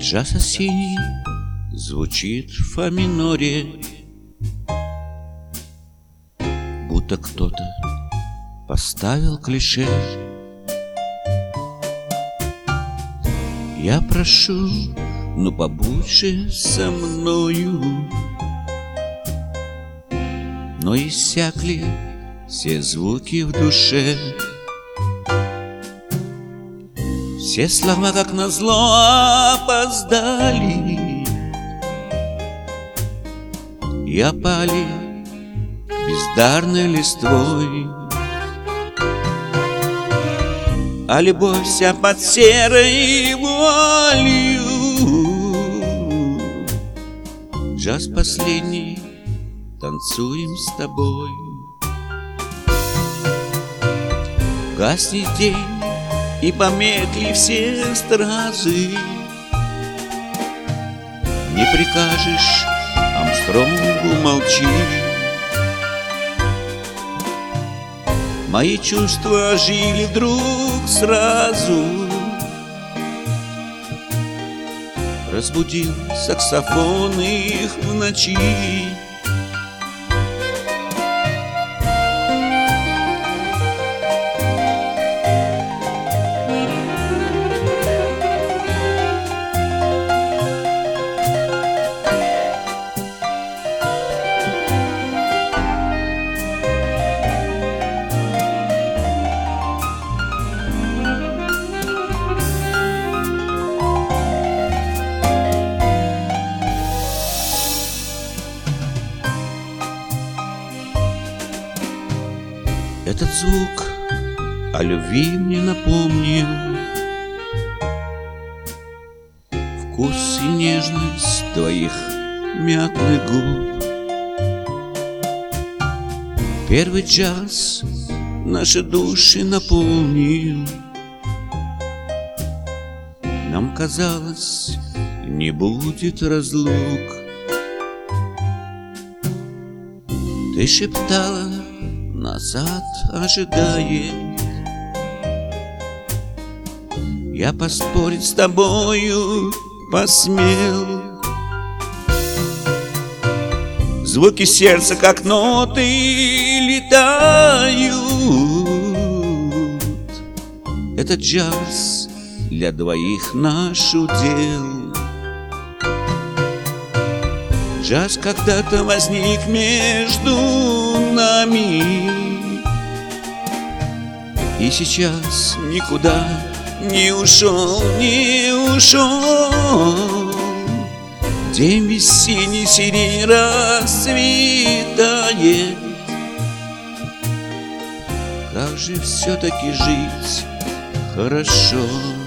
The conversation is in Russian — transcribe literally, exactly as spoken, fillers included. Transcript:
Джаз осенний звучит в фа миноре, будто кто-то поставил клише. Я прошу, ну побудь же со мною. Но иссякли все звуки в душе. Все слова, как назло, опоздали и опали бездарной листвой. А любовь вся под серой вуалью. Джаз последний, танцуем с тобой. Гаснет день, и померкли все стразы. Не прикажешь Армстронгу молчи. Мои чувства ожили вдруг сразу. Разбудил саксофон их в ночи. Этот звук о любви мне напомнил вкус и нежность твоих мятных губ. Первый час наши души наполнил. Нам казалось, не будет разлук. Ты шептала, назад ожидает. Я поспорить с тобою посмел. Звуки сердца, как ноты, летают. Этот джаз для двоих наш удел. Джаз когда-то возник между нами, и сейчас никуда не ушел, не ушел. День весенний, сирень расцветает. Как же все-таки жить хорошо.